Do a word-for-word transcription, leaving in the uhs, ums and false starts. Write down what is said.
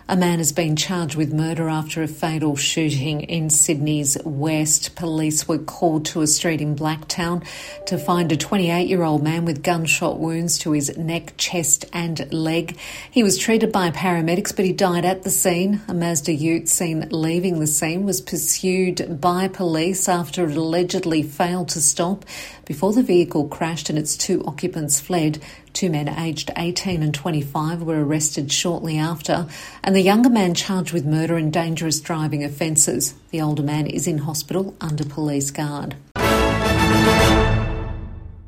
A man has been charged with murder after a fatal shooting in Sydney's West. Police were called to a street in Blacktown to find a twenty-eight-year-old man with gunshot wounds to his neck, chest and leg. He was treated by paramedics, but he died at the scene. A Mazda ute seen leaving the scene was pursued by police after it allegedly failed to stop before the vehicle crashed and its two occupants fled. Two men aged eighteen and twenty-five were arrested shortly after, and the younger man charged with murder and dangerous driving offences. The older man is in hospital under police guard.